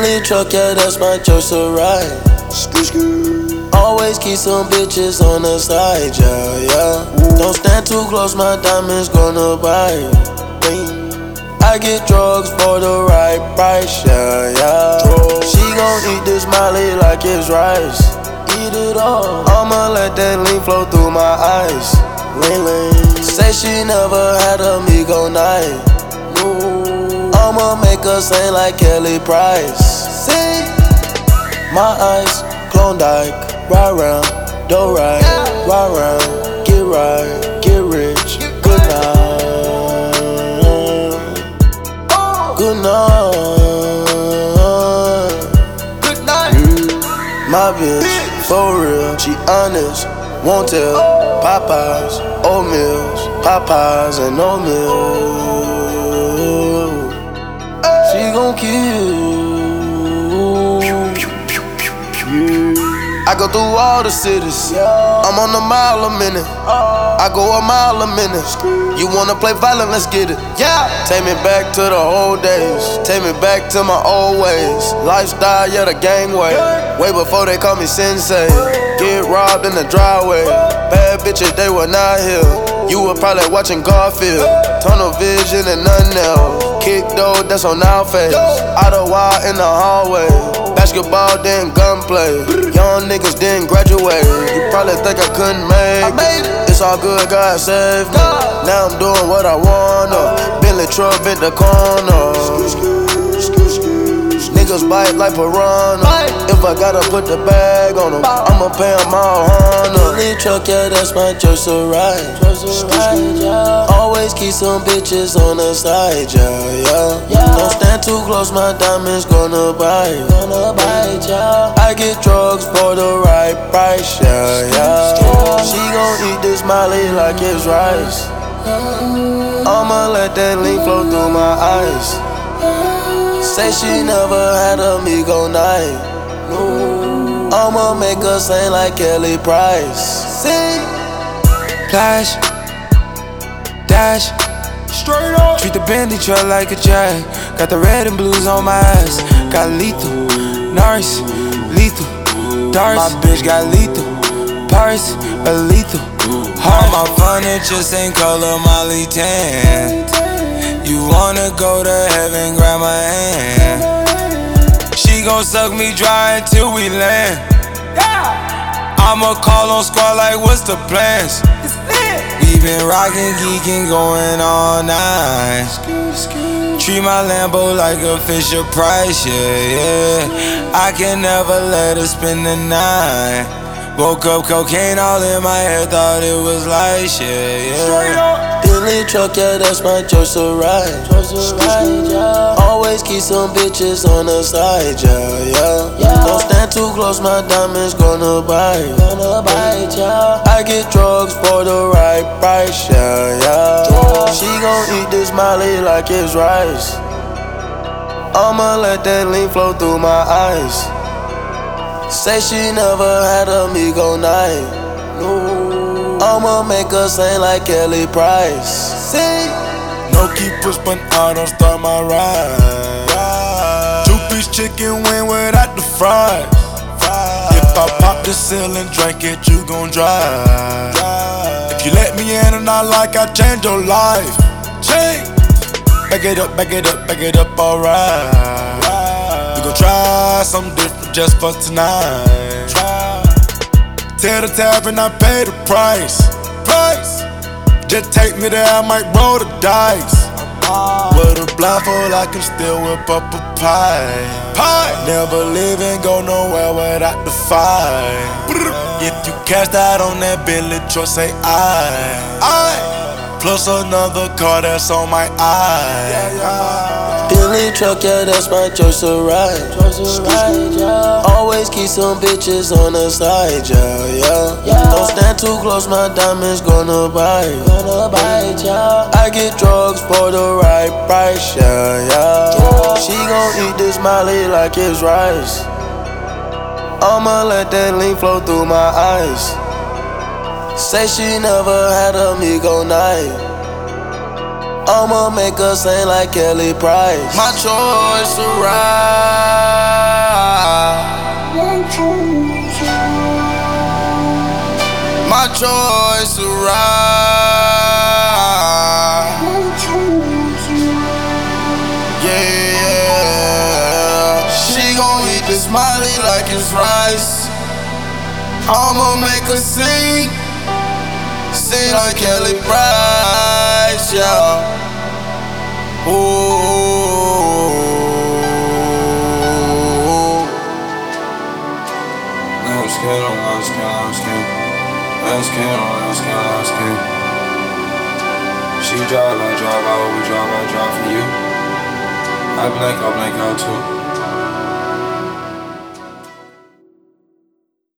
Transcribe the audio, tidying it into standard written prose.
Bentley truck, yeah, that's my choice to ride. Always keep some bitches on the side, yeah. Don't stand too close, my diamonds gonna bite. I get drugs for the right price, yeah. She gon' eat this Molly like it's rice. Eat it all. I'ma let that lean flow through my eyes. Lean. Say she never had a Migo night. I'ma make her sing like Kelly Price. Sing. My eyes, Klondike, ride round, do right, ride round, get right, get rich, good night, good night, good night. My bitch, for real, she honest, won't tell. Popeyes, oatmeals, Popeyes and oatmeal. She gon' kill. I go through all the cities. I'm on a mile a minute. I go a mile a minute. You wanna play violent? Let's get it. Yeah. Take me back to the old days. Take me back to my old ways. Lifestyle, yeah, the gangway. Way before they call me sensei. Get robbed in the driveway. Bad bitches, they were not here. You were probably watching Garfield. Tunnel vision and nothing else. Kick though, that's on our face. Out of wild in the hallway. Basketball, then gunplay. Young niggas didn't graduate. You probably think I couldn't make it. It's all good, God saved me. Now I'm doing what I wanna. Bentley truck in the corner. Niggas bite like piranha. If I gotta put the bag on them, I'ma pay them all honor. Bentley truck, yeah, that's my choice to ride. Always keep some bitches on the side, yeah. Don't stand too close, my diamonds gonna bite. I get drugs for the right price, yeah. She gon' eat this Molly like it's rice. I'ma let that lean flow through my eyes. Say she never had a Migo night. I'ma make her sing like Kelly Price. Sing. Flash, dash, straight up. Treat the Bentley truck like a jag. Got the red and blues on my ass. Got lethal, Norris, lethal, darts. My bitch got lethal, Paris, a lethal. All my furniture same color, Molly tan. You wanna go to heaven, grab my hand. She gon' suck me dry until we land. I'ma call on squad like what's the plans? We been rockin', geekin', going all night. Treat my Lambo like a Fisher Price, yeah. I can never let her spend the night. Woke up, cocaine all in my head, thought it was light, yeah. Bentley truck, yeah, that's my choice to ride. Always keep some bitches on the side, yeah. Don't stand too close, my diamonds gonna bite. I get drugs for the right price, yeah. She gon' eat this Molly like it's rice. I'ma let that lean flow through my eyes. Say she never had a Migo night. I'ma make her sing like Kelly Price. Sing. No key push button, I don't start my ride. Two-piece chicken wing without the fries. If I pop the seal and drink it, you gon' drive. If you let me in and I like, I change your life. Change. Back it up, back it up, back it up, alright. We gon' try something different just for tonight. Tell the tab and I pay the price. Just take me there, I might roll the dice. With a blindfold, I can still whip up a pie. Never live and go nowhere without the fight. If you cashed out on that Bentley truck, say I. Plus another car that's on my eye. Bentley truck, yeah, that's my choice to ride. Always keep some bitches on the side, yeah. Don't stand too close, my diamonds gonna bite. I get drugs for the right price, yeah. She gon' eat this Molly like it's rice. I'ma let that lean flow through my eyes. Say she never had a Migo night. I'ma make her sing like Kelly Price. My choice to ride. choice to ride. Yeah, she gon' eat the smiley like it's rice. I'ma make her sing like Kelly Price, yeah. Ooh. Last skin. She drive, I drive, I always drive, I drive for you. I blank out too.